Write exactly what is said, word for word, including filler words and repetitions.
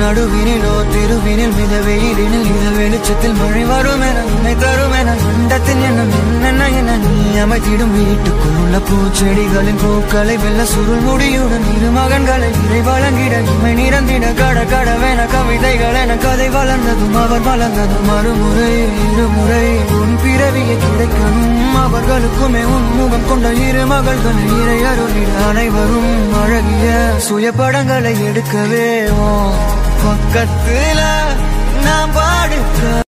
நடுவினிலோ தெருவினில் மித வெயிலினில் இத வெளிச்சத்தில் மழை வரும் என உன்னை தரும் என அண்டத்தின் எண்ணம் என்னென்ன என நீ அமைத்திடும் வீட்டுக்குள்ள பூச்செடிகளின் பூக்களை வெல்ல சுருள் முடியுடன் இரு மகன்களை இறை வழங்கிட இமை நிறந்திட கட கடவென கவிதைகள் என கதை வளர்ந்ததும் அவர் வளர்ந்ததும் மறுமுறை இருமுறை உன் பிறவியை கிடைக்கணும் அவர்களுக்குமே உன் முகம் கொண்ட இரு மகள்களை இறை அருளிட அனைவரும் அழகிய சுய படங்களை எடுக்கவே பக்கத்துல நாம் பாடுக்க